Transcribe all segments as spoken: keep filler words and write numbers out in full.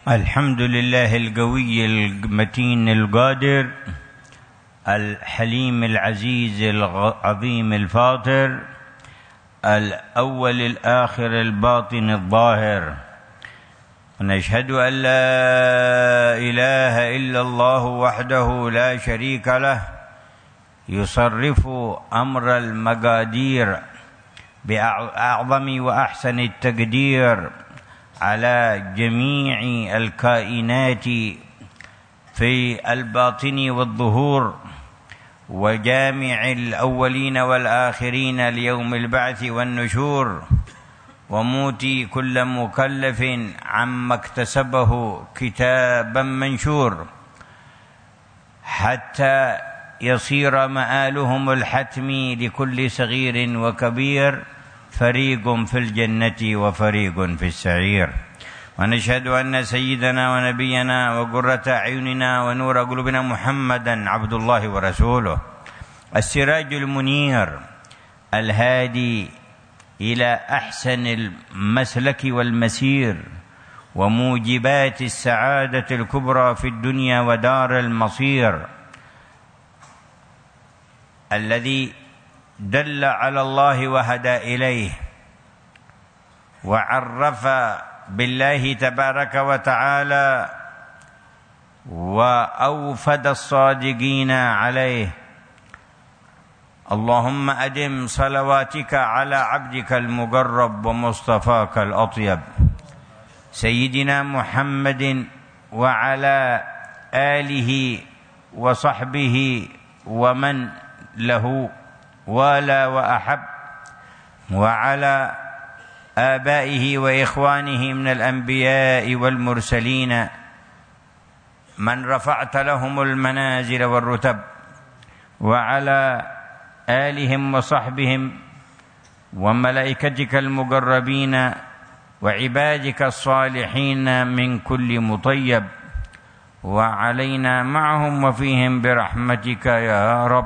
الحمد لله القوي المتين القادر الحليم العزيز العظيم الفاطر الأول الآخر الباطن الظاهر. ونشهد أن لا إله إلا الله وحده لا شريك له يصرف أمر المقادير بأعظم وأحسن التقدير على جميع الكائنات في الباطن والظهور، وجامع الأولين والآخرين ليوم البعث والنشور، وموتي كل مكلف عما اكتسبه كتابا منشور، حتى يصير مآلهم الحتمي لكل صغير وكبير فريق في الجنة وفريق في السعير. ونشهد أن سيدنا ونبينا وقرة أعيننا ونور قلوبنا محمدا عبد الله ورسوله، السراج المنير الهادي إلى أحسن المسلك والمسير، وموجبات السعادة الكبرى في الدنيا ودار المصير، الذي دل على الله وهدى إليه، وعرف بالله تبارك وتعالى، وأوفد الصادقين عليه. اللهم أدم صلواتك على عبدك المقرب ومصطفاك الأطيب سيدنا محمد، وعلى آله وصحبه ومن له والى وأحب، وعلى آبائه وإخوانه من الأنبياء والمرسلين من رفعت لهم المنازل والرتب، وعلى آلهم وصحبهم وملائكتك المقربين وعبادك الصالحين من كل مطيب، وعلينا معهم وفيهم برحمتك يا رب.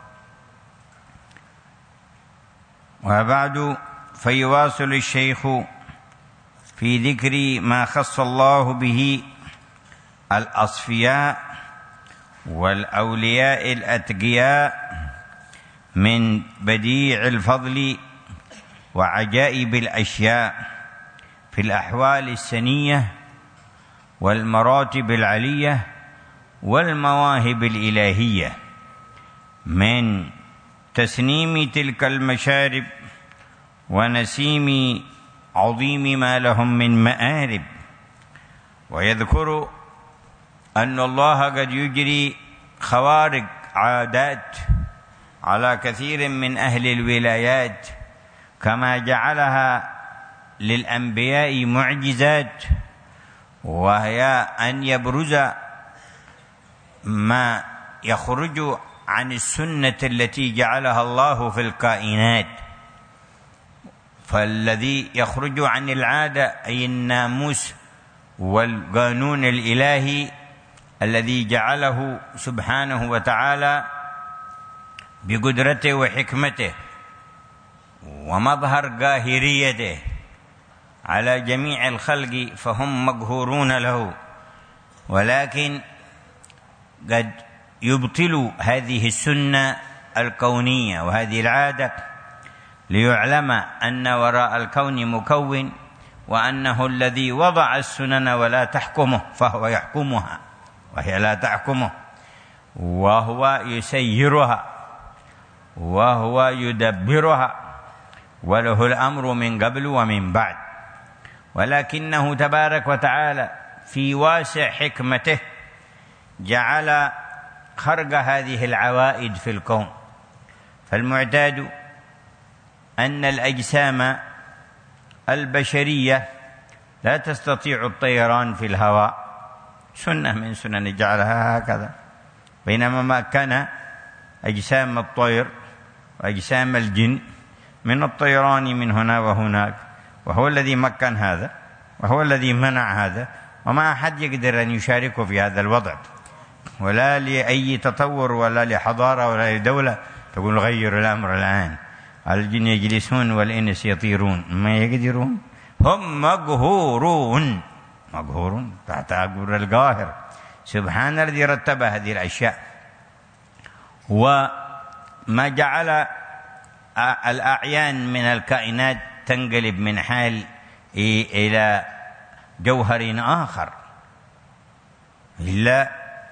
وبعد، فيواصل الشيخ في ذكر ما خص الله به الأصفياء والأولياء الأتقياء من بديع الفضل وعجائب الأشياء في الأحوال السنية والمراتب العلية والمواهب الإلهية، من تسنيم تلك المشارب ونسيم عظيم ما لهم من مآرب. ويذكر أن الله قد يجري خوارق عادات على كثير من أهل الولايات، كما جعلها للأنبياء معجزات، وهي أن يبرز ما يخرج عن السنة التي جعلها الله في الكائنات. فالذي يخرج عن العادة أي الناموس والقانون الإلهي الذي جعله سبحانه وتعالى بقدرته وحكمته ومظهر قاهريته على جميع الخلق، فهم مقهورون له، ولكن قد يبطل هذه السنة الكونية وهذه العادة ليعلم أن وراء الكون مكون، وأنه الذي وضع السنن ولا تحكمه فهو يحكمها وهي لا تحكمه، وهو يسيرها وهو يدبرها، وله الأمر من قبل ومن بعد. ولكنه تبارك وتعالى في واسع حكمته جعل خرق هذه العوائد في الكون. فالمعتاد أن الأجسام البشرية لا تستطيع الطيران في الهواء، سنة من سنن جعلها هكذا، بينما ما كان أجسام الطير وأجسام الجن من الطيران من هنا وهناك، وهو الذي مكن هذا وهو الذي منع هذا، وما أحد يقدر أن يشاركه في هذا الوضع، ولا لأي تطور ولا لحضارة ولا لدولة تقول غير الأمر الآن. الجن يجلسون والإنس يطيرون، ما يقدرون، هم مقهورون مقهور تحت أقدار القاهر. سبحان الذي رتب هذه الأشياء. وما جعل الأعيان من الكائنات تنقلب من حال إلى جوهر آخر إلا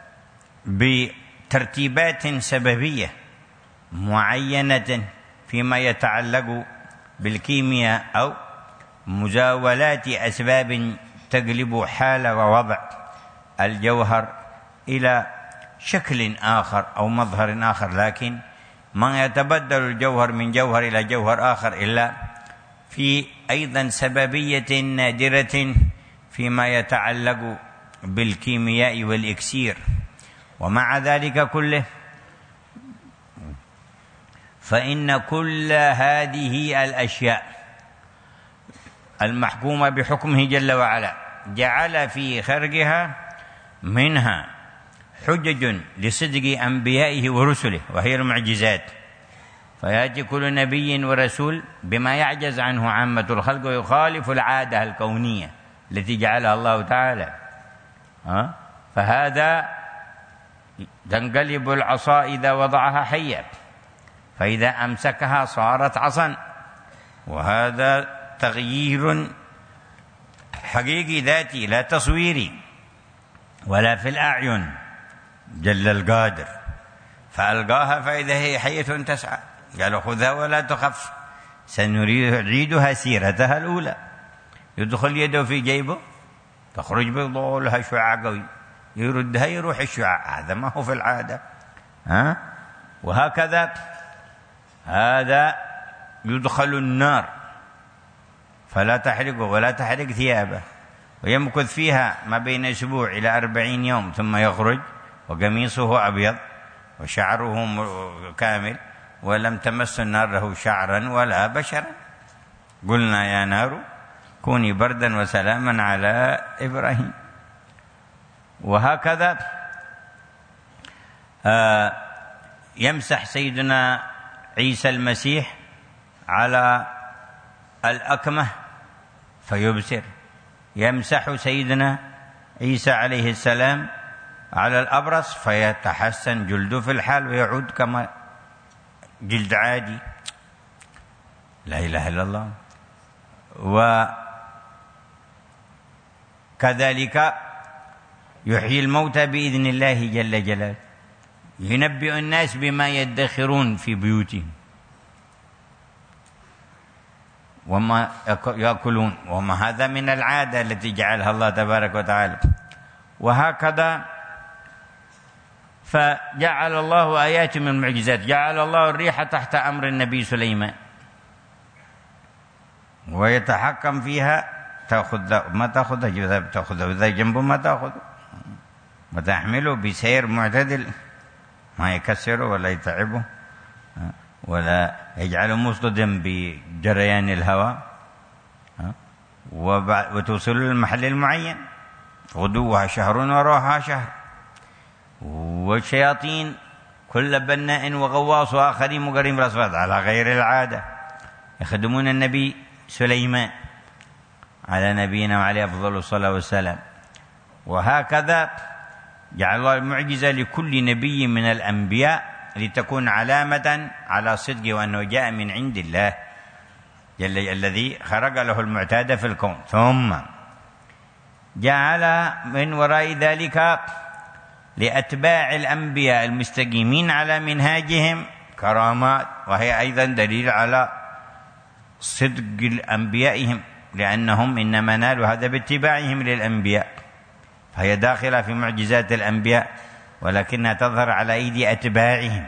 بترتيبات سببية معينة فيما يتعلق بالكيمياء أو مزاولات أسباب تقلب حال ووضع الجوهر إلى شكل آخر أو مظهر آخر. لكن ما يتبدل الجوهر من جوهر إلى جوهر آخر إلا في أيضا سببية نادرة فيما يتعلق بالكيمياء والإكسير. ومع ذلك كله فإن كل هذه الأشياء المحكومة بحكمه جل وعلا جعل في خرجها منها حجج لصدق أنبيائه ورسله وهي المعجزات، فيأتي كل نبي ورسول بما يعجز عنه عامة الخلق ويخالف العادة الكونية التي جعلها الله تعالى. ها؟ فهذا تنقلب العصا إذا وضعها حية، فإذا أمسكها صارت عصا، وهذا تغيير حقيقي ذاتي لا تصويري ولا في الأعين جل القادر. فألقاها فإذا هي حية تسعى، قالوا خذها ولا تخف سنعيدها سيرتها الأولى. يدخل يده في جيبه تخرج بيضاء لها شعاع قوي، يردها يروح الشعاع، هذا ما هو في العادة. ها؟ وهكذا هذا يدخل النار فلا تحرقه ولا تحرق ثيابه، ويمكث فيها ما بين أسبوع إلى أربعين يوم ثم يخرج وقميصه أبيض وشعره كامل ولم تمس النار له شعرا ولا بشرا. قلنا يا نار كوني بردا وسلاما على إبراهيم. وهكذا آه يمسح سيدنا عيسى المسيح على الأكمة فيبصر، يمسح سيدنا عيسى عليه السلام على الأبرص فيتحسن جلده في الحال ويعود كما جلد عادي. لا إله إلا الله. وكذلك يحيي الموتى بإذن الله جل جلاله، ينبئ الناس بما يدخرون في بيوتهم وما يأكلون، وما هذا من العادة التي جعلها الله تبارك وتعالى. وهكذا فجعل الله آيات من المعجزات، جعل الله الريح تحت أمر النبي سليمان ويتحكم فيها، تأخذ ما تأخذها تأخذها إذا جنبه ما تأخذ، وتحمله بسير معتدل ما يكسره ولا يتعبه ولا يجعله مصطدم بجريان الهواء، وتوصل للمحل المعين غدوها شهر وروحها شهر. والشياطين كل بناء وغواص وآخرين مقرين بالأصفاد على غير العادة يخدمون النبي سليمان على نبينا وعليه أفضل الصلاة والسلام. وهكذا جعل الله المعجزة لكل نبي من الأنبياء لتكون علامة على صدق وأنه جاء من عند الله جل الذي خرج له المعتاد في الكون. ثم جعل من وراء ذلك لأتباع الأنبياء المستقيمين على منهاجهم كرامات، وهي أيضا دليل على صدق أنبيائهم، لأنهم إنما نالوا هذا باتباعهم للأنبياء، فهي داخلة في معجزات الأنبياء ولكنها تظهر على أيدي أتباعهم.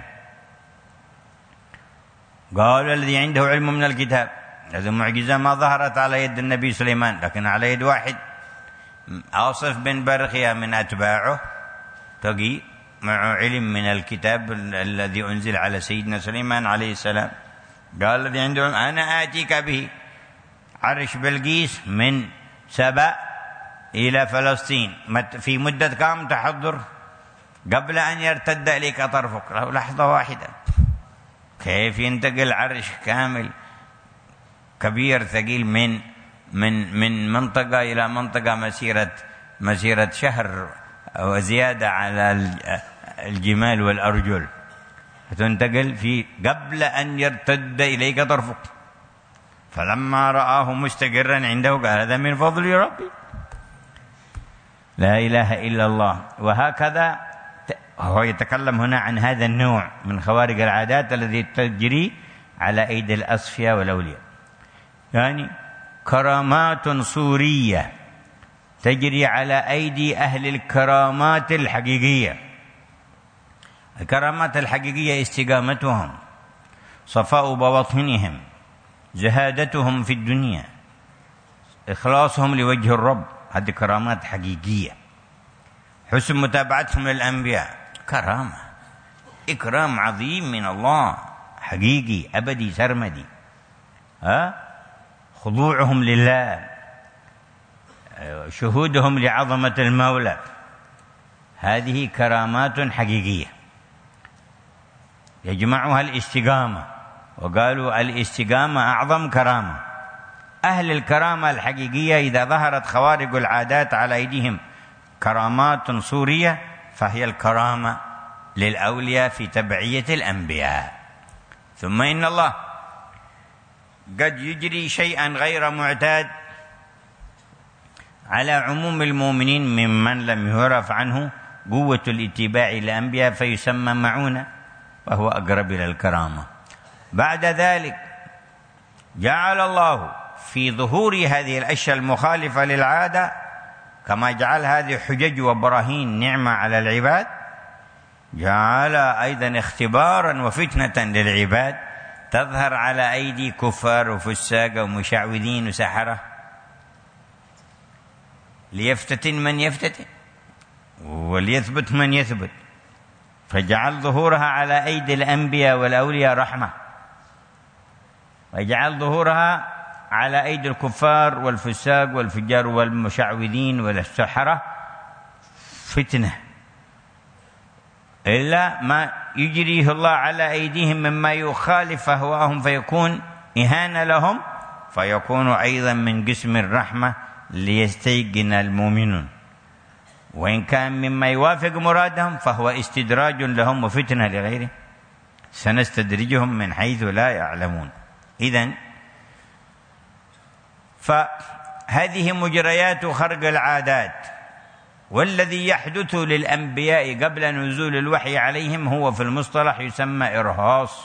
قال الذي عنده علم من الكتاب، هذه معجزة ما ظهرت على يد النبي سليمان لكن على يد واحد عاصف بن برخيا من أتباعه تقي مع علم من الكتاب الذي أنزل على سيدنا سليمان عليه السلام. قال الذي عنده علم أنا آتيك به، عرش بلقيس من سبأ إلى فلسطين في مدة كام تحضر قبل أن يرتد إليك طرفك، له لحظة واحدة. كيف ينتقل عرش كامل كبير ثقيل من من من منطقة إلى منطقة مسيرة مسيرة شهر وزيادة على الجمال والأرجل، فتنتقل في قبل أن يرتد إليك طرفك. فلما رآه مستقرا عنده قال هذا من فضل ربي، لا إله إلا الله. وهكذا هو يتكلم هنا عن هذا النوع من خوارق العادات الذي تجري على أيدي الأصفياء والأولياء، يعني كرامات صورية تجري على أيدي أهل الكرامات الحقيقية. الكرامات الحقيقية استقامتهم، صفاء بواطنهم، زهادتهم في الدنيا، إخلاصهم لوجه الرب، هذه كرامات حقيقية. حسن متابعتهم للأنبياء كرامة، إكرام عظيم من الله حقيقي أبدي سرمدي. ها خضوعهم لله، شهودهم لعظمة المولى، هذه كرامات حقيقية يجمعها الاستقامة، وقالوا الاستقامة أعظم كرامة. أهل الكرامة الحقيقية إذا ظهرت خوارق العادات على أيديهم كرامات صورية فهي الكرامة للأولياء في تبعية الأنبياء. ثم إن الله قد يجري شيئا غير معتاد على عموم المؤمنين ممن لم يعرف عنه قوة الاتباع للأنبياء فيسمى معونة، وهو أقرب إلى الكرامة. بعد ذلك جعل الله في ظهور هذه الأشياء المخالفة للعادة، كما جعل هذه حجج وبراهين نعمة على العباد، جعل أيضا اختبارا وفتنة للعباد تظهر على أيدي كفار وفساق ومشعوذين وسحرة، ليفتتن من يفتتن وليثبت من يثبت. فجعل ظهورها على أيدي الأنبياء والأولياء رحمة، وجعل ظهورها على أيدي الكفار والفساق والفجار والمشعوذين والسحرة فتنة، إلا ما يجريه الله على أيديهم مما يخالف أهواءهم فيكون إهانة لهم، فيكون أيضا من قسم الرحمة ليستيقن المؤمنون. وإن كان مما يوافق مرادهم فهو استدراج لهم وفتنة لغيرهم، سنستدرجهم من حيث لا يعلمون. إذن فهذه مجريات خرق العادات، والذي يحدث للأنبياء قبل نزول الوحي عليهم هو في المصطلح يسمى إرهاص.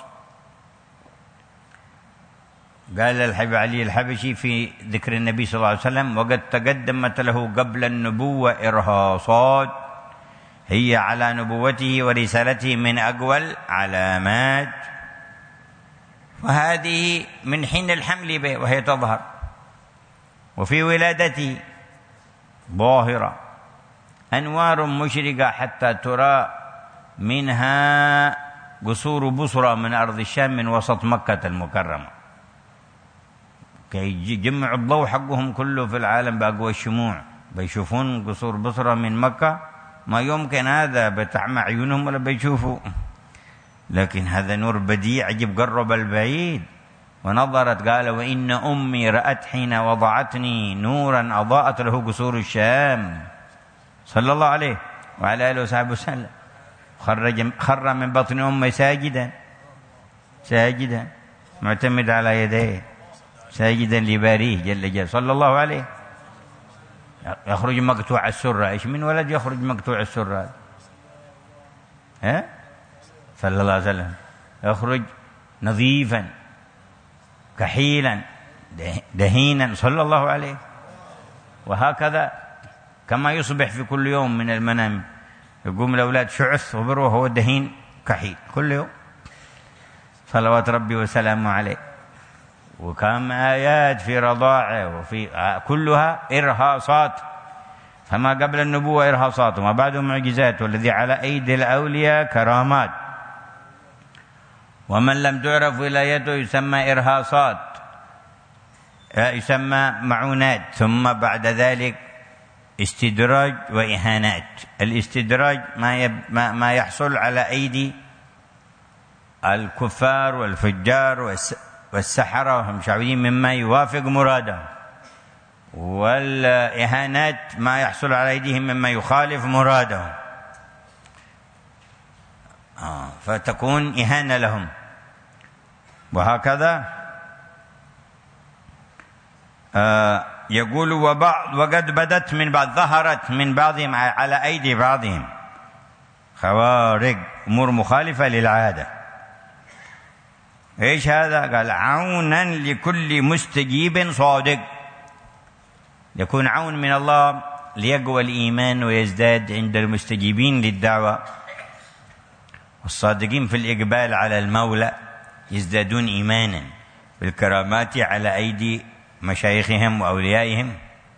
قال الحبيب علي الحبشي في ذكر النبي صلى الله عليه وسلم: وقد تقدمت له قبل النبوة إرهاصات هي على نبوته ورسالته من أقوى العلامات، وهذه من حين الحمل به وهي تظهر، وفي ولادته ظاهرة أنوار مشرقة حتى ترى منها قصور بصرى من أرض الشام من وسط مكة المكرمة، كي يجمعوا الضوء حقهم كله في العالم بأقوى الشموع، بيشوفون قصور بصرى من مكة، ما يمكن هذا بتعمى عيونهم ولا بيشوفوا، لكن هذا نور بديع عجب قرب البعيد. ونظرت قال: وإن أمي رأت حين وضعتني نورا أضاءت له قصور الشام، صلى الله عليه وعلى آله وصحبه وسلم. خرج خر من بطن أمي ساجدا ساجدا معتمد على يديه ساجدا لباريه جل جلاله، صلى الله عليه. يخرج مقطوع السرة، إيش من ولد يخرج مقطوع السرة؟ ها؟ صلى الله عليه وسلم يخرج نظيفا كحيلا دهينا، صلى الله عليه. وهكذا كما يصبح في كل يوم من المنام يقوم الأولاد شعث وبروه هو دهين كحيل كل يوم، صلوات ربي وسلامه عليه. وكم آيات في رضاعه وفي كلها إرهاصات، فما قبل النبوة إرهاصات وما بعده معجزات، والذي على أيدي الأولياء كرامات. ومن لم تعرف ولايته يسمى إرهاصات، يسمى معونات. ثم بعد ذلك استدراج وإهانات. الاستدراج ما, يب ما يحصل على أيدي الكفار والفجار والسحرة والمشعوذين مما يوافق مرادهم، والإهانات ما يحصل على أيديهم مما يخالف مرادهم، آه فتكون إهانة لهم. وهكذا آه يقول وبعض وقد بدت من بعض ظهرت من بعضهم على أيدي بعضهم خوارق أمور مخالفة للعادة. إيش هذا؟ قال عونا لكل مستجيب صادق، يكون عون من الله ليقوى الإيمان ويزداد عند المستجيبين للدعوة، والصادقين في الإقبال على المولى يزدادون إيمانا بالكرامات على أيدي مشايخهم وأوليائهم،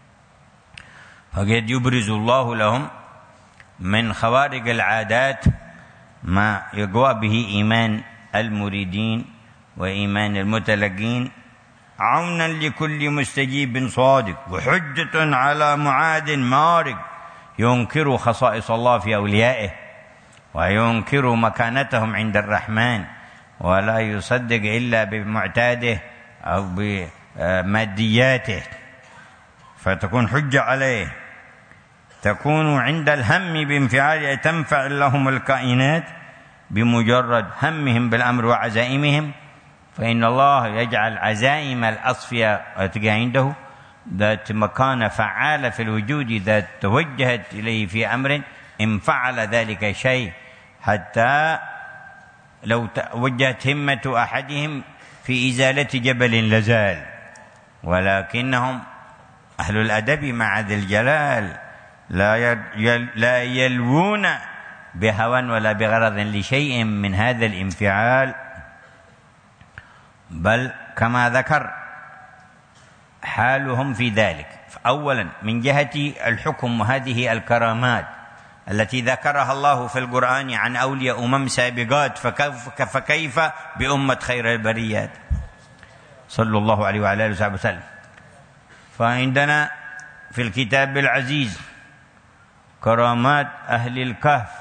فقد يبرز الله لهم من خوارق العادات ما يقوى به إيمان المريدين وإيمان المتلقين، عونا لكل مستجيب صادق وحجة على معاد مارق ينكر خصائص الله في أوليائه وينكر مكانتهم عند الرحمن ولا يصدق إلا بمعتاده أو بمادياته، فتكون حجة عليه. تكون عند الهم بانفعال تنفع لهم الكائنات بمجرد همهم بالأمر وعزائمهم، فإن الله يجعل عزائم الأصفياء التي عنده ذات مكانة فعالة في الوجود ذات توجهت إليه في أمر إن فعل ذلك شيء، حتى لو توجهت همة أحدهم في إزالة جبل لزال، ولكنهم أهل الأدب مع ذي الجلال لا يلوون بهوى ولا بغرض لشيء من هذا الانفعال، بل كما ذكر حالهم في ذلك. أولا من جهة الحكم، وهذه الكرامات التي ذكرها الله في القرآن عن أولياء أمم سابقات، فكيف, فكيف بأمة خير البريات صلى الله عليه وعلى آله وصحبه وسلم. فعندنا في الكتاب العزيز كرامات أهل الكهف،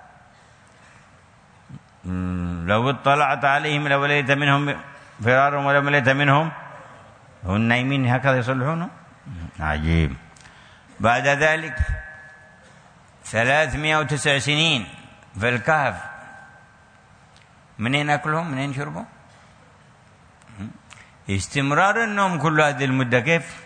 لو اطلعت عليهم لوليت منهم فرارا ولم ليت منهم هم نايمين هكذا يصلحونه. عجيب. بعد ذلك ثلاثمائة وتسع سنين في الكهف، منين أكلهم منين شربهم؟ استمرار النوم كل هذه المدة كيف؟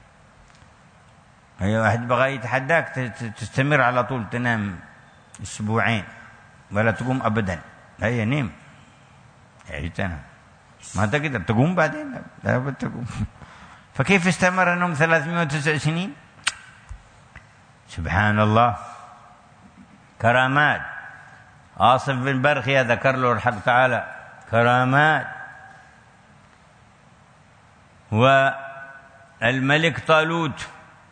أي واحد بغى يتحداك تستمر على طول تنام أسبوعين ولا تقوم أبدا، هي نيم يعني تنام ما تقدر تقوم بعدين لا بتقوم. فكيف استمر النوم ثلاثمائة وتسع سنين؟ سبحان الله. كرامات آصف بن برخية ذكر له الحق تعالى كرامات. والملك طالوت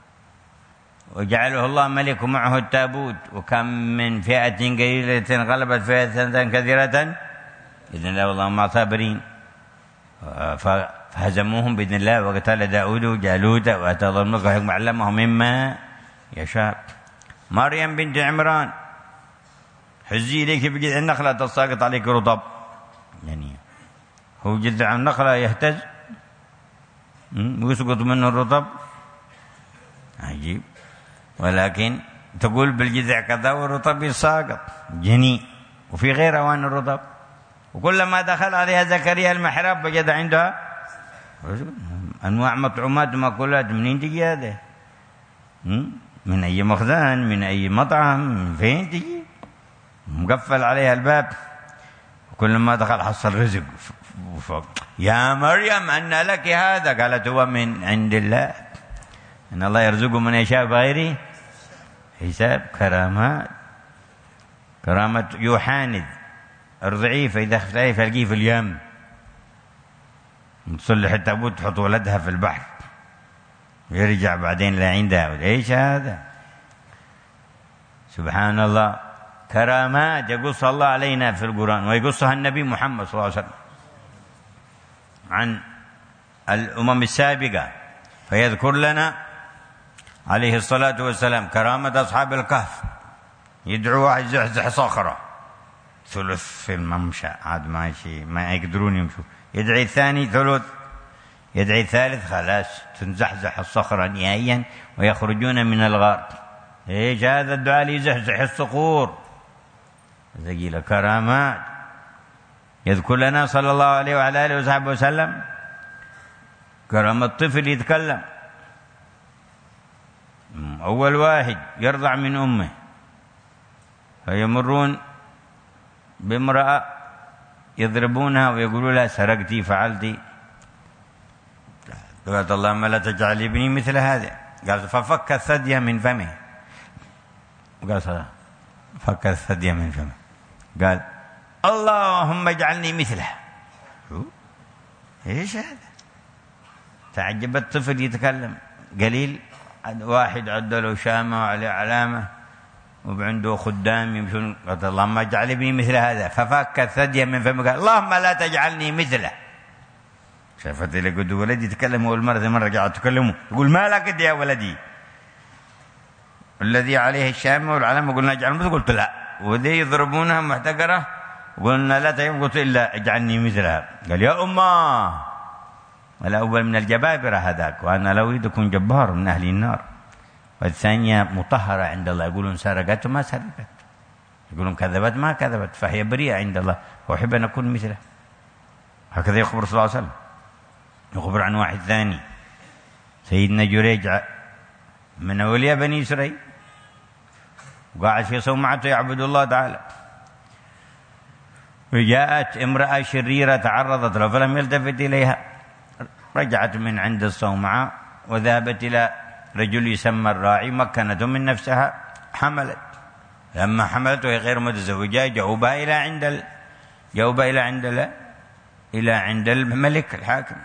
وجعله الله ملك ومعه التابوت، وكم من فئة قليلة غلبت فئة كثيرة بإذن الله والله مع صابرين، فهزموهم بإذن الله. وقتل داود وجالوت وآتاه الله الملك والحكمة وعلمه مما يشاء. مريم بنت عمران حزي إليك بجذع النخلة تساقط عليك رطب، يعني هو جذع النخلة يهتز ويسقط منه الرطب، عجيب. ولكن تقول بالجذع كذا والرطب يساقط جني، وفي غير أوان الرطب. وكلما دخل عليها زكريا المحراب وجد عندها أنواع مطعومات ومأكولات. منين تجي هذا؟ من أي مخزن، من أي مطعم، من فين تجي؟ مقفل عليها الباب. وكلما دخل حصل رزق. يا مريم أن لك هذا؟ قالت هو من عند الله، إن الله يرزق من يشاء بغير حساب. كرامات. كرامة يوحانذ ارضعيه فإذا خفت عليه فالقيه في اليم، تصلح التابوت تحط ولدها في البحر ويرجع بعدين لعندها. ايش هذا؟ سبحان الله. كرامات يقص الله علينا في القرآن ويقصها النبي محمد صلى الله عليه وسلم عن الأمم السابقة، فيذكر لنا عليه الصلاة والسلام كرامة أصحاب الكهف. يدعو واحد زحزح صخرة ثلث في الممشى عاد ماشي ما يقدرون يمشوا، يدعي الثاني ثلث، يدعي ثالث خلاص تنزحزح الصخرة نهائيا ويخرجون من الغار. ايش هذا الدعاء اللي يزحزح الصخور؟ ثقيلة كرامات. يذكر لنا صلى الله عليه وعلى آله وصحبه وسلم كرامة الطفل يتكلم. أول واحد يرضع من أمه فيمرون بامرأة يضربونها ويقولوا لها سرقتي فعلتي، قالت اللهم لا تجعل ابني مثل هذا. قال ففك الثدي من فمه، قال صلاة فك الثدي من فمه، قال اللهم اجعلني مثله. ايش هذا؟ تعجب الطفل يتكلم قليل. واحد عد له شامة وعليه علامة وعنده خدام يمشون، قال اللهم اجعل ابني مثل هذا، ففك الثدي من فمه، قال اللهم لا تجعلني مثله. شافت اللي قد ولدي يتكلم أول مرة، مرة قاعد تكلمه يقول ما لك يا ولدي، الذي عليه الشامة والعلامة قلنا اجعل مثله، قلت لا، وذي يضربونها محتقرة قلنا لا تجعل، قلت إلا اجعلني مثلها. قال يا أمه الأول من الجبابرة هذاك، وأنا لو أريد أكون جبار من أهل النار. والثانية مطهرة عند الله، يقولون سرقت ما سرقت، يقولون كذبت ما كذبت، فهي بريئة عند الله، وأحب أن أكون مثله. هكذا يخبر صلى الله عليه وسلم. يخبر عن واحد ثاني سيدنا جريج من أولياء بني إسرائيل، وقاعد في صومعته يعبد الله تعالى، وجاءت امرأة شريرة تعرضت له فلم يلتفت إليها، رجعت من عند الصومعة وذهبت إلى رجل يسمى الراعي، مكنته من نفسها، حملت. لما حملت وهي غير متزوجة جاوبها إلى عند ال... جاوبها إلى عند ال... إلى عند الملك الحاكم.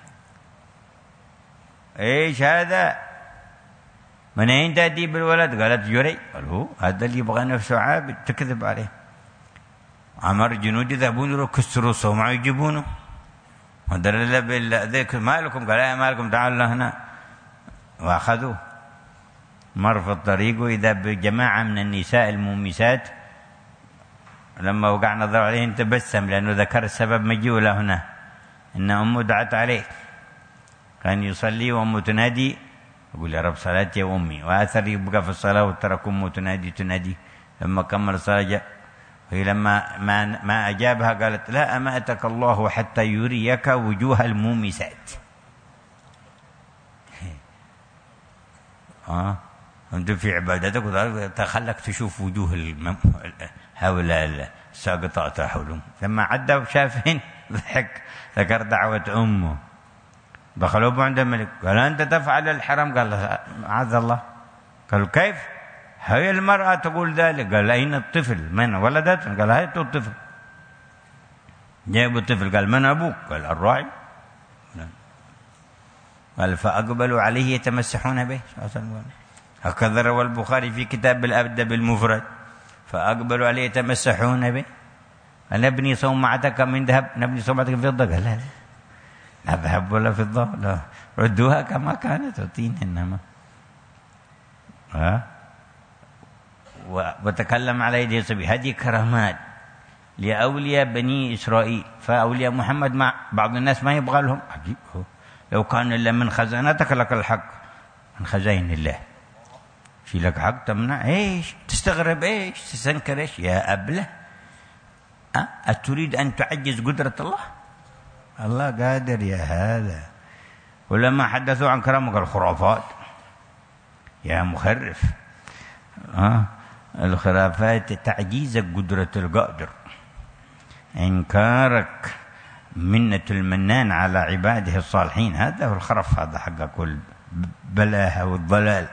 إيش هذا؟ من أين تأتي بالولد؟ قالت جري. قال هو هذا اللي يبغى نفسه عابد، تكذب عليه. أمر جنود يذهبون له كسروا الصومعة يجيبونه، ودلل بالذكر ما لكم، قال يا ما لكم تعالوا هنا، وأخذوه. مر في الطريق وإذا بجماعة من النساء المومسات، لما وقع نظر عليهم تبسم لأنه ذكر السبب مجيء له هنا، إن أمه دعت عليه، كان يصلي وأمه تنادي، يقول يا رب صلاتي يا أمي، وآثر يبقى في الصلاة وترك أمه تنادي تنادي. لما كمل الصلاة جاء، وهي لما ما, ما أجابها قالت لا أماتك الله حتى يريك وجوه المومسات. آه أنت في عبادتك تخلك تشوف وجوه المم... هؤلاء الساقطات حولهم. لما عدى وشافهن ضحك، ذكر دعوة أمه. دخلوا عند الملك، قال أنت تفعل الحرام؟ قال معاذ الله. قالوا كيف؟ هي المرأة تقول ذلك. قال أين الطفل؟ من ولدت؟ قال هاي الطفل. جايبوا الطفل، قال من أبوك؟ قال الراعي. قال فأقبلوا عليه يتمسحون به. هكذا روى البخاري في كتاب الأدب المفرد، فأقبلوا عليه يتمسحون به. قال نبني صومعتك من ذهب، نبني صومعتك من فضة. قال لا لا ذهب ولا فضة، لا ردوها كما كانت وطين إنما. ها وتكلم على يدي صبي. هذه كرامات لأولياء بني إسرائيل. فأولياء محمد مع بعض الناس ما يبغى لهم، عجيب، لو كان إلا من خزانتك لك الحق، من خزائن الله في لك حق تمنع. ايش تستغرب؟ ايش تستنكر؟ ايش يا أبله؟ أه؟ أتريد أن تعجز قدرة الله؟ الله قادر يا هذا. ولما حدثوا عن كرامه قال خرافات يا مخرف. أه؟ الخرافات تعجيزك قدرة القادر، إنكارك منة المنان على عباده الصالحين. هذا هو الخرف، هذا حق كل بلاها والضلال.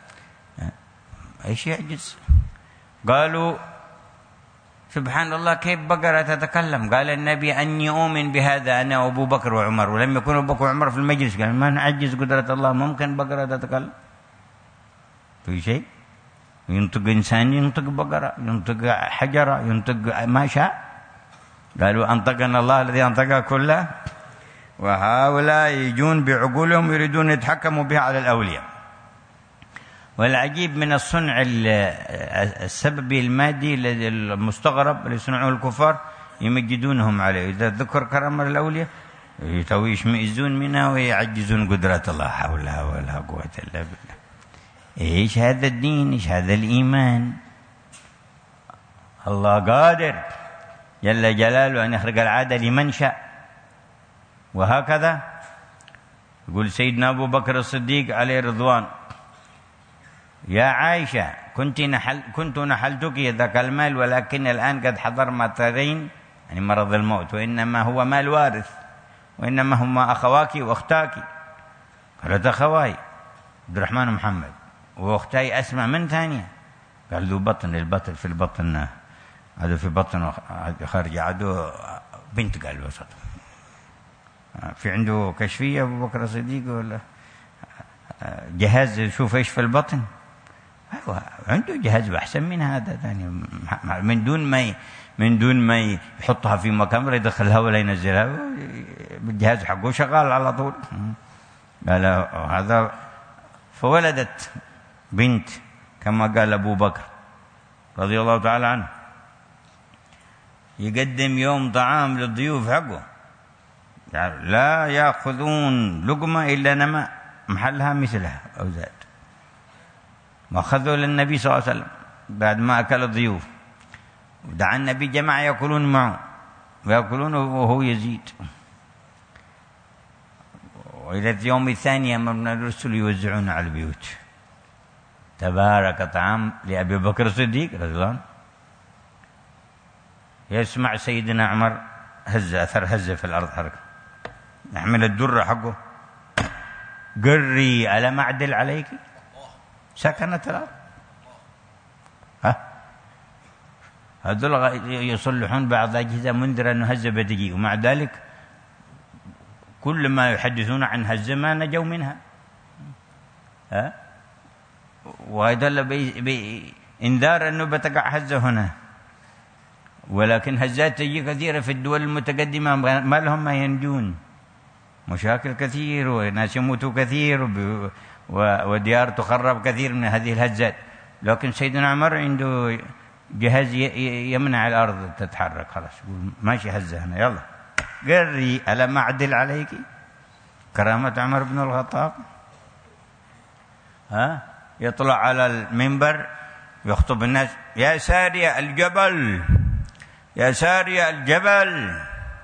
ايش يعجز؟ قالوا سبحان الله كيف بقرة تتكلم؟ قال النبي أني أؤمن بهذا أنا وأبو بكر وعمر، ولم يكن أبو بكر وعمر في المجلس. قال ما نعجز قدرة الله، ممكن بقرة تتكلم في شيء؟ ينطق إنسان، ينطق بقرة، ينطق حجرة، ينطق ما شاء. قالوا أنطقنا الله الذي أنطقها كلها. وهؤلاء يجون بعقولهم يريدون يتحكموا بها على الأولياء. والعجيب من الصنع السببي المادي المستغرب اللي يصنعوه الكفار، يمجدونهم عليه. إذا ذكر كرامة الأولياء تو يشمئزون منها ويعجزون قدرة الله، حولها ولا قوة إلا بالله. إيش هذا الدين؟ إيش هذا الإيمان؟ الله قادر جل جلاله أن يخرج العادة لمن شاء. وهكذا يقول سيدنا أبو بكر الصديق عليه الرضوان: يا عائشة كنت نحل كنت نحلتك ذاك المال، ولكن الآن قد حضر ما ترين، يعني مرض الموت، وإنما هو مال وارث، وإنما هما أخواك وأختاك. قالت: أخواي عبد الرحمن ومحمد، وأختاي أسمع من ثانية. قال: ذو بطن، البطن في البطن، عدو في بطن خارج، عدو بنت قال وسط. في عنده كشفية أبو بكر الصديق ولا جهاز يشوف إيش في البطن؟ أيوة عنده جهاز أحسن من هذا ثاني، من دون ما من دون ما يحطها في مكان يدخلها ولا ينزلها، بالجهاز حقه شغال على طول. قال هذا، فولدت بنت كما قال أبو بكر رضي الله تعالى عنه، يقدم يوم طعام للضيوف حقه، يعني لا يأخذون لقمة إلا نما محلها مثلها أو زاد. وأخذوا للنبي صلى الله عليه وسلم بعد ما أكل الضيوف، ودعا النبي جماعة يأكلون معه، ويأكلون وهو يزيد. وإلى اليوم الثاني أمرنا الرسل يوزعون على البيوت. تبارك طعام لأبي بكر الصديق رضي الله عنه. يسمع سيدنا عمر هز أثر هزة في الأرض حركة، يحمل الدرة حقه، قري ألم أعدل عليك؟ سكنت الأرض. ها هذول يصلحون بعض الأجهزة منذر أنه هزة بدقيق، ومع ذلك كل ما يحدثون عن هزة ما نجوا منها. ها وهذا بإنذار أنه بتقع هزة هنا، ولكن هزات تجي كثيرة في الدول المتقدمة ما لهم ما ينجون، مشاكل كثير وناس يموتوا كثير وديار تخرب كثير من هذه الهزات. لكن سيدنا عمر عنده جهاز يمنع الأرض تتحرك، خلاص ماشي هزة هنا، يلا قري ألم أعدل عليك؟ كرامة عمر بن الخطاب. ها يطلع على المنبر يخطب الناس: يا سارية الجبل، يا سارية الجبل.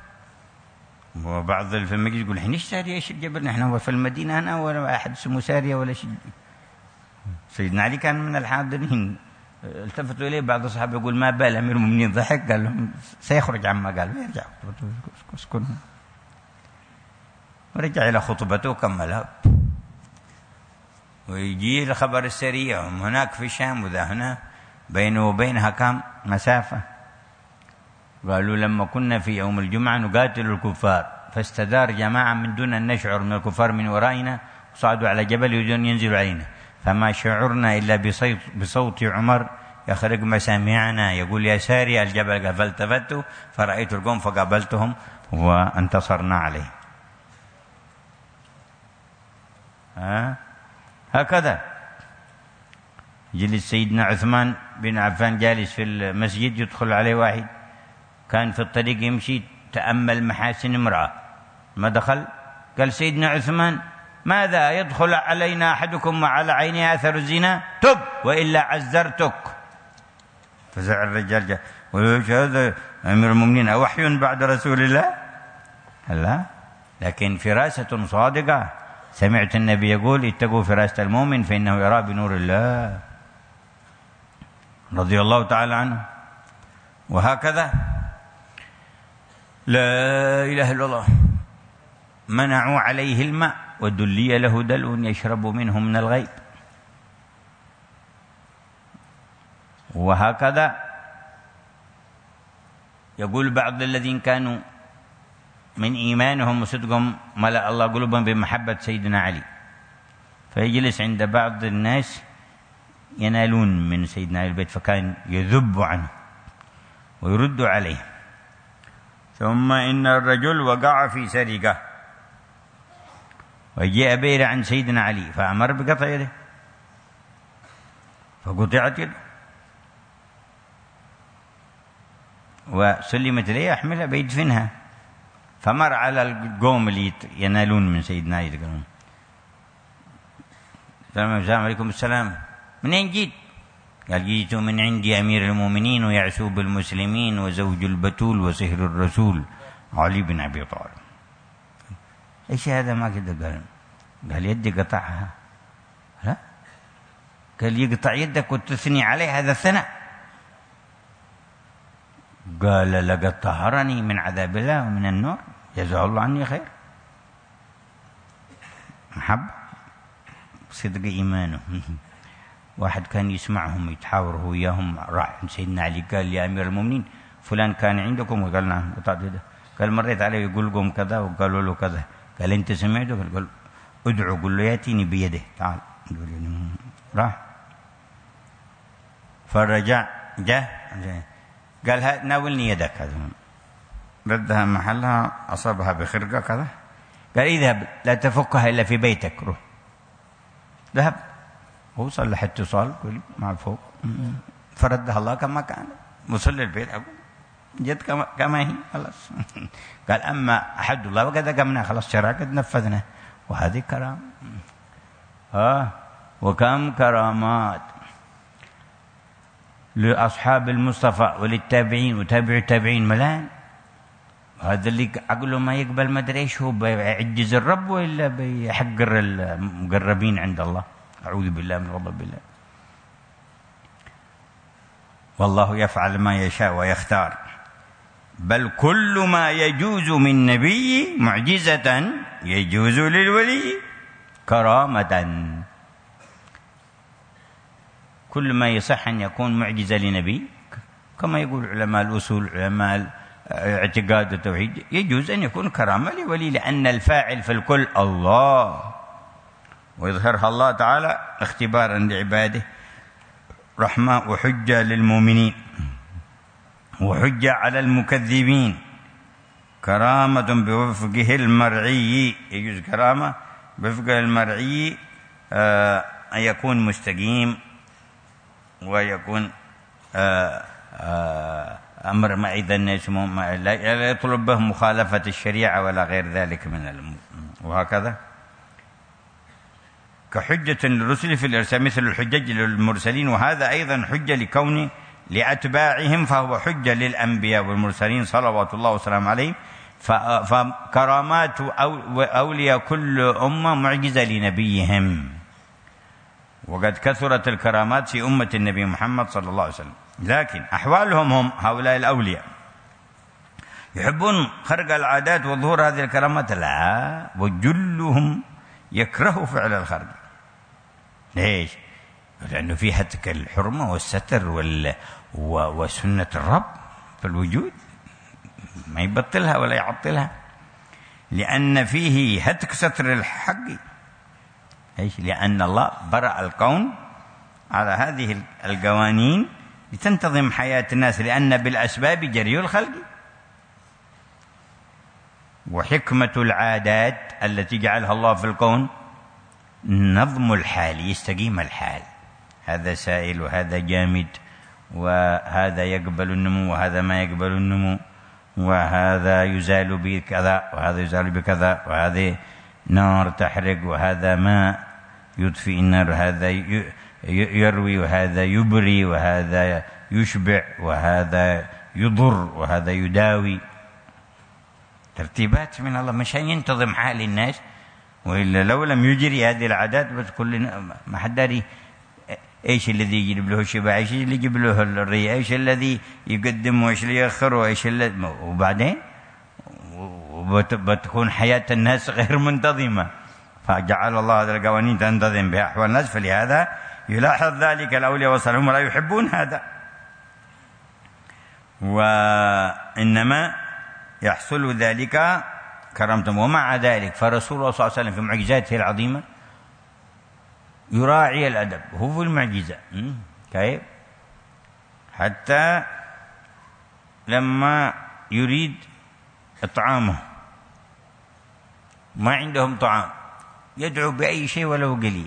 وبعض الفمجيز يقول: احنا ايش سارية ايش الجبل؟ نحن هو في المدينة هنا ولا أحد اسمه سارية ولا شيء. سيدنا علي كان من الحاضرين، التفتوا إليه بعض الصحابة يقول: ما بال أمير المؤمنين ضحك؟ قال لهم: سيخرج عما قال ويرجع. اسكن. ورجع إلى خطبته وكملها. ويجي الخبر السريع، هم هناك في الشام وذا هنا بينه وبينها كم مسافة. قالوا: لما كنا في يوم الجمعة نقاتل الكفار، فاستدار جماعة من دون أن نشعر من الكفار من ورائنا، وصعدوا على جبل يريدون ينزلوا علينا، فما شعرنا إلا بصوت, بصوت عمر يخرج مسامعنا يقول: يا ساري الجبل. فالتفت فرأيت القوم فقابلتهم وانتصرنا عليه. ها هكذا جلس سيدنا عثمان بن عفان جالس في المسجد، يدخل عليه واحد كان في الطريق يمشي، تأمل محاسن امرأة، ما دخل قال: سيدنا عثمان ماذا يدخل علينا أحدكم وعلى عينه أثر الزنا؟ تب وإلا عزرتك. فزع الرجال جاء: ويش هذا أمير المؤمنين، أوحي بعد رسول الله؟ لا، لكن فراسة صادقة. سمعت النبي يقول: اتقوا فراسة المؤمن فإنه يرى بنور الله، رضي الله تعالى عنه. وهكذا لا إله إلا الله، منعوا عليه الماء ودلي له دلو يشرب منه من الغيب. وهكذا يقول بعض الذين كانوا من إيمانهم وصدقهم ملأ الله قلوبهم بمحبة سيدنا علي، فيجلس عند بعض الناس ينالون من سيدنا علي البيت، فكان يذب عنه ويرد عليه. ثم إن الرجل وقع في سرقة، وجاء بير عن سيدنا علي فأمر بقطع يده، فقطعت يده وسلمت إليه، أحملها بيدفنها. فمر على القوم اللي ينالون من سيدنا يقولون السلام عليكم السلام، منين جيت؟ قال جيت من عندي أمير المؤمنين ويعسو بالمسلمين وزوج البتول وسهر الرسول علي بن أبي طالب. إيش هذا؟ ما كده. قال قال يدي قطعها. لا، قال يقطع يدك وتثني عليه، هذا ثناء. قال لقد طهرني من عذاب الله ومن النار، جزاه الله عني خير. محبة، صدق إيمانه. واحد كان يسمعهم يتحاور هو وياهم، راح عند سيدنا علي قال يا أمير المؤمنين فلان كان عندكم؟ وقال نعم. قال مريت عليه يقول لكم كذا وقالوا له كذا. قال أنت سمعته؟ قال ادعو قل له يأتيني بيده، تعال. راح فرجع جاء قال ناولني يدك، هذا ردها محلها، أصابها بخرقة كذا. قال اذهب لا تفكها إلا في بيتك. روح. ذهب هو صلح اتصال مع الفوق، فردها الله كما كان، وصل للبيت جد كما, كما هي خلاص. قال أما أحد الله وقد قمنا، خلاص شرع قد نفذنا. وهذه كرامة. آه وكم كرامات لأصحاب المصطفى وللتابعين وتابع التابعين ملان. هذا اللي عقله ما يقبل ما ادري ايش هو، بيعجز الرب ولا بيحقر المقربين عند الله. أعوذ بالله من غضب الله. والله يفعل ما يشاء ويختار، بل كل ما يجوز من نبي معجزة يجوز للولي كرامة. كل ما يصح أن يكون معجزة لنبي، كما يقول علماء الأصول علماء الاعتقاد والتوحيد، يجوز أن يكون كرامة لولي، لأن الفاعل في الكل الله، ويظهرها الله تعالى اختبارا لعباده، رحمة وحجة للمؤمنين وحجة على المكذبين. كرامة بوفقه المرعي، يجوز كرامة بوفقه المرعي آه أن يكون مستقيم ويكون آه آه أمر ما إذا لا يطلب به مخالفة الشريعة ولا غير ذلك من الأمور. وهكذا كحجة للرسل في الإرسال مثل الحجج للمرسلين، وهذا أيضا حجة لكون لأتباعهم، فهو حجة للأنبياء والمرسلين صلوات الله وسلامه عليهم. فكرامات أولياء كل أمة معجزة لنبيهم، وقد كثرت الكرامات في أمة النبي محمد صلى الله عليه وسلم. لكن أحوالهم هم هؤلاء الأولياء يحبون خرق العادات وظهور هذه الكرامات؟ لا، وجلهم يكره فعل الخرق. ليش؟ لأنه في هتك الحرمة والستر وال... وسنة الرب في الوجود، ما يبطلها ولا يعطلها، لأن فيه هتك ستر الحق. ليش؟ لأن الله برأ الكون على هذه القوانين لتنتظم حياة الناس، لأن بالأسباب جري الخلق. وحكمة العادات التي جعلها الله في الكون نظم الحال، يستقيم الحال، هذا سائل وهذا جامد، وهذا يقبل النمو وهذا ما يقبل النمو، وهذا يزال بكذا وهذا يزال بكذا، وهذا نار تحرق وهذا ماء يطفئ النار، هذا يروي وهذا يبري، وهذا يشبع وهذا يضر وهذا يداوي. ترتيبات من الله مشان ينتظم حال الناس، وإلا لو لم يجري هذه العادات بس كلنا ما حد داري ايش الذي يجيب له الشبع، ايش اللي يجيب له الري، ايش الذي يقدم وايش اللي يأخر، وايش الذي، وبعدين وبتكون حياة الناس غير منتظمة. فجعل الله هذه القوانين تنتظم بها أحوال الناس، فلهذا يلاحظ ذلك الأولياء والصالحون لا يحبون هذا، وإنما يحصل ذلك كرامتهم. ومع ذلك فرسول الله صلى الله عليه وسلم في معجزاته العظيمة يراعي الأدب، هو في المعجزة كيف؟ حتى لما يريد إطعامه ما عندهم طعام يدعو بأي شيء ولو قليل،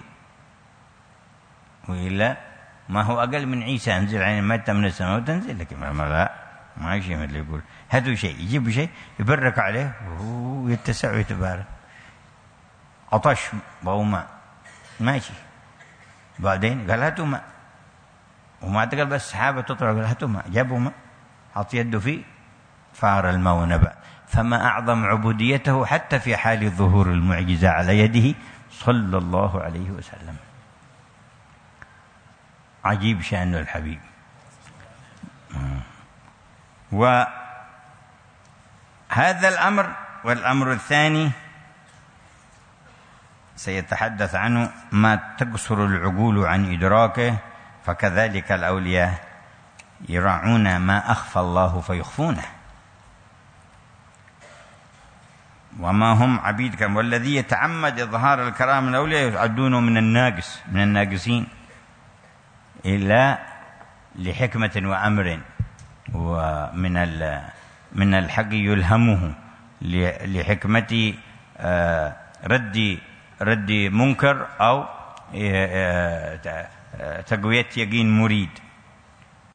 وإلا ما هو أقل من عيسى أنزل عليه مادة من السماء وتنزل، لكن ما لا ما شيء من اللي يقول هاتوا شيء، يجيب شيء يبرك عليه ويتسع ويتبارك. عطش بقوا ماء ماشي، بعدين قال هاتوا ماء، وما تقال بس سحابة تطلع، قال هاتوا ماء، جابوا ماء، حط يده فيه فار الماء ونبع. فما أعظم عبوديته حتى في حال ظهور المعجزة على يده صلى الله عليه وسلم. عجيب شأن الحبيب. وهذا الأمر، والأمر الثاني سيتحدث عنه ما تقصر العقول عن إدراكه، فكذلك الأولياء يراعون ما أخفى الله فيخفونه، وما هم عبيد كم. والذي يتعمد إظهار الكرامة من الأولياء يعدونه من الناقص، من الناقصين، إلا لحكمة وأمر، ومن من الحق يلهمه لحكمة رد رد منكر أو تقوية يقين مريد.